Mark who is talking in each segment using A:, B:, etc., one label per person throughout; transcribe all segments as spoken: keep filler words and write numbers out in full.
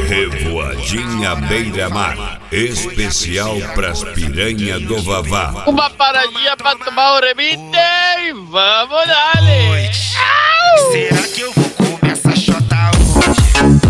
A: Revoadinha Beira-Mar, especial pras piranha do Vavá.
B: Uma paradinha pra tomar o remite e vamos dali.
C: Será que eu vou comer essa chota hoje?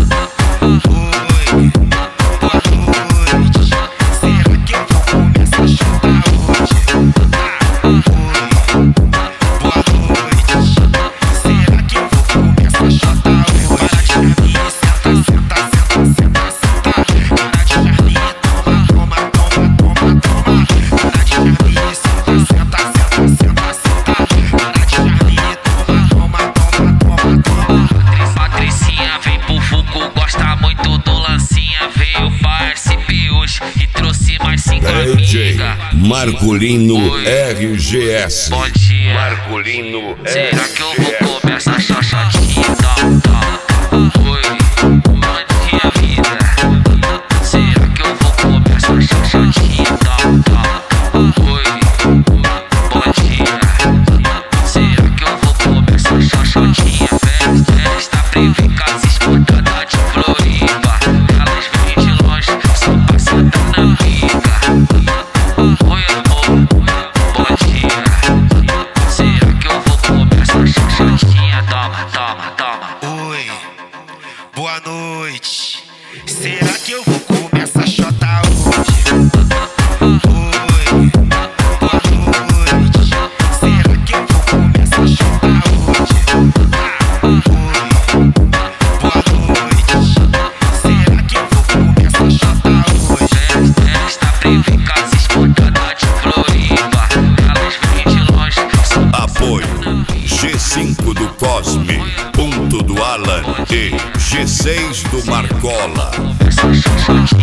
C: Oi, boa noite. Será que eu vou comer essa chota hoje? Oi, boa noite. Será que eu vou comer essa chota hoje? Para de charminha, senta, senta, senta, senta, senta. Para de charminha, toma, toma, toma, toma, toma. Para de charminha, senta, senta, senta, senta, senta. Para de charminha, toma, toma, toma, toma, toma. Patricinha vem pro Fuco, gosta muito do lancinha. Veio pra S P hoje e trouxe mais cinco
A: D J
C: amigas.
A: Marculino
C: Oi.
A: R G S.
C: Bom dia.
A: Marculino
C: Será que eu vou
A: R G S.
C: comer essa xoxotinha? Tá, tá. Oi, bom dia, vida. Será que eu vou comer essa xoxotinha? Tá, tá. Oi, bom dia. Será que eu vou comer essa xoxotinha? Festa privê, casa exportada de Floripa. Elas vêm de longe, só pra sentar na pica. Oi, amor, bom dia. Será que eu vou comer essa xoxotinha? Toma, toma, toma. Oi, boa noite. Será que eu vou comer essa xota hoje? Oi, boa noite. Será que eu vou comer essa xota hoje? Oi, boa noite. Será que eu vou comer essa xota hoje? Festa privê, casa exportada de Floripa. Elas vêm de longe, só
A: Apoio G cinco do Cosme, Ponto do Alan e G seis do Marcola.
C: essa xoxotinha.